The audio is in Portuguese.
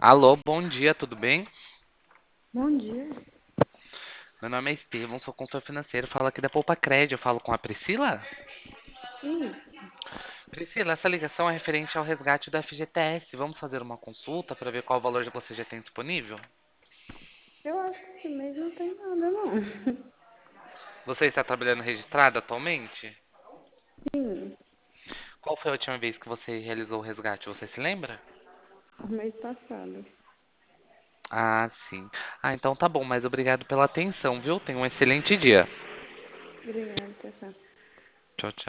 Alô, bom dia, tudo bem? Bom dia. Meu nome é Estevão, sou consultor financeiro, falo aqui da Poupa Crédito, eu falo com a Priscila? Isso. Priscila, essa ligação é referente ao resgate do FGTS. Vamos fazer uma consulta para ver qual o valor que você já tem disponível? Eu acho que esse mês não tem nada, não. Você está trabalhando registrado atualmente? Sim, Qual foi a última vez que você realizou o resgate? Você se lembra? o mês passado. Ah, sim. Ah, então tá bom, mas obrigado pela atenção, viu? Tenha um excelente dia. Obrigada, até já. Tchau, tchau.